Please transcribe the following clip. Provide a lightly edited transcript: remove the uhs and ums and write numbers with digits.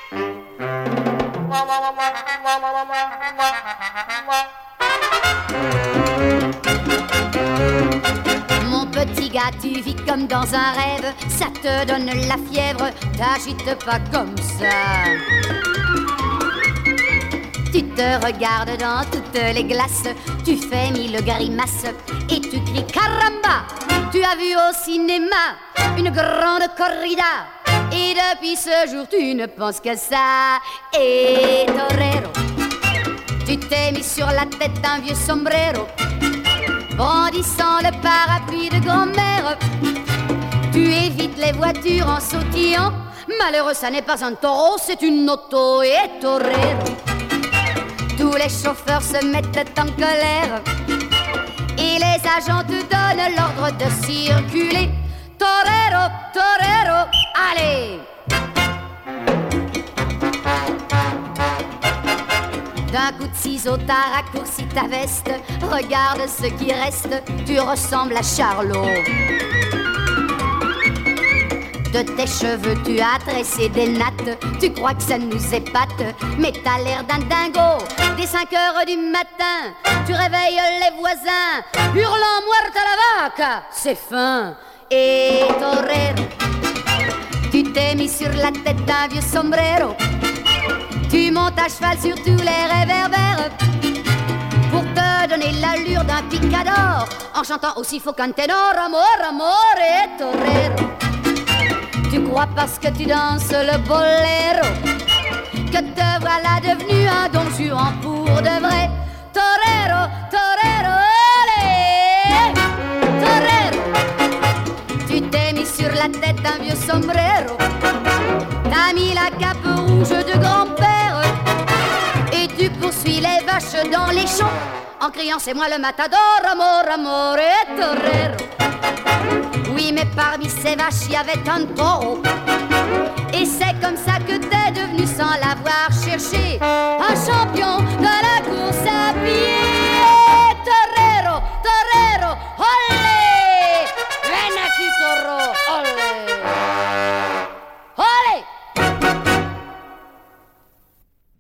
Mon petit gars, tu vis comme dans un rêve, ça te donne la fièvre, t'agite pas comme ça. Tu te regardes dans toutes les glaces, tu fais mille grimaces et tu cries caramba. Tu as vu au cinéma une grande corrida et depuis ce jour tu ne penses qu'à ça. Et torero, tu t'es mis sur la tête un vieux sombrero, brandissant le parapluie de grand-mère. Tu évites les voitures en sautillant. Malheureux, ça n'est pas un taureau, c'est une auto. Et torero, tous les chauffeurs se mettent en colère et les agents te donnent l'ordre de circuler. Torero, torero, allez! D'un coup de ciseau, t'as raccourci ta veste. Regarde ce qui reste, tu ressembles à Charlot. De tes cheveux, tu as tressé des nattes. Tu crois que ça nous épate, mais t'as l'air d'un dingo. Dès 5 heures du matin, tu réveilles les voisins, hurlant muerta la vaca, c'est fin. Et torero, tu t'es mis sur la tête d'un vieux sombrero. Tu montes à cheval sur tous les réverbères pour te donner l'allure d'un picador, en chantant aussi faux qu'un ténor. Amor, amor et torero, tu crois parce que tu danses le bolero que te voilà devenu un don juan pour de vrai. Torero, torero, olé! Torero, tu t'es mis sur la tête un vieux sombrero, t'as mis la cape rouge de grand-père et tu poursuis les vaches dans les champs en criant c'est moi le matador. Amor, amor et torero. Oui, mais parmi ces vaches, il y avait un taureau. Et